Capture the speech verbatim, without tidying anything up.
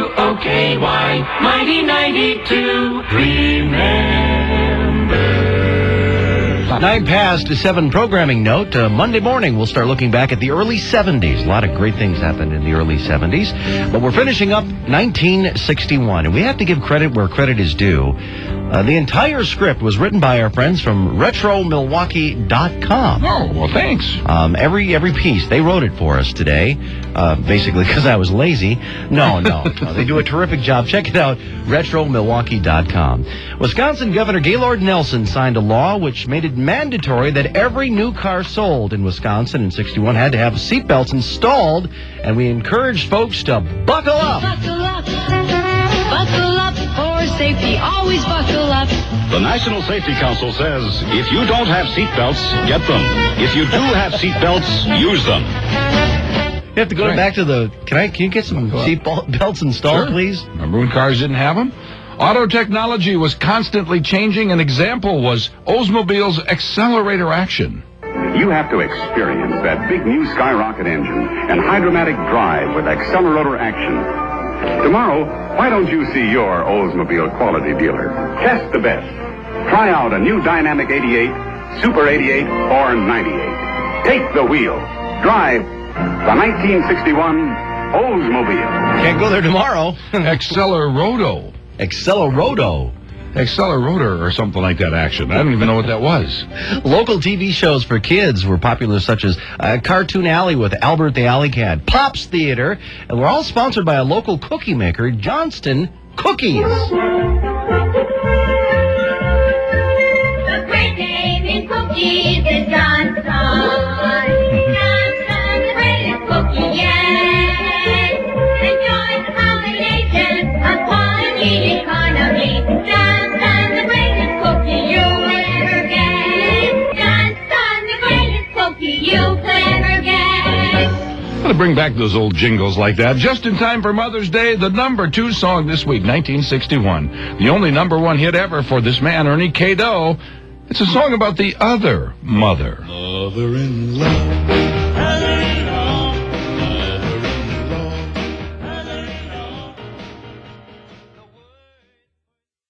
W O K Y, Mighty ninety-two, remember. Nine past to seven programming note. Uh, Monday morning, we'll start looking back at the early seventies. A lot of great things happened in the early seventies. But we're finishing up nineteen sixty-one. And we have to give credit where credit is due. Uh, the entire script was written by our friends from retro milwaukee dot com. Oh, well, thanks. Um, every every piece, they wrote it for us today, uh, basically because I was lazy. No, no, no. They do a terrific job. Check it out, retro milwaukee dot com. Wisconsin Governor Gaylord Nelson signed a law which made it mandatory that every new car sold in Wisconsin in sixty-one had to have seatbelts installed, and we encouraged folks to buckle up. Buckle up. Buckle up for safety. Always buckle up. The National Safety Council says if you don't have seatbelts, get them. If you do have seatbelts, use them. You have to go Right. back to the... Can I? Can you get some seat belts installed, Sure. please? Remember when cars didn't have them? Auto technology was constantly changing. An example was Oldsmobile's accelerator action. You have to experience that big new Skyrocket engine and hydromatic drive with accelerator action. Tomorrow, why don't you see your Oldsmobile quality dealer? Test the best. Try out a new Dynamic eighty-eight, Super eighty-eight, or ninety-eight. Take the wheel. Drive the nineteen sixty-one Oldsmobile. Can't go there tomorrow. Accelerato. Accelerato. Accelerator or something like that action. I don't even know what that was. Local T V shows for kids were popular, such as uh, Cartoon Alley with Albert the Alley Cat, Pops Theater, and we're all sponsored by a local cookie maker, Johnston Cookies. The great name in cookies is Johnston. Johnston, the greatest cookie yet. Enjoy the combination of quality economy. Johnston, the greatest cookie you will ever get. Johnston, the greatest cookie you could ever get. Got to bring back those old jingles like that. Just in time for Mother's Day, the number two song this week, nineteen sixty-one. The only number one hit ever for this man, Ernie K. Doe. It's a song about the other mother. Mother in law.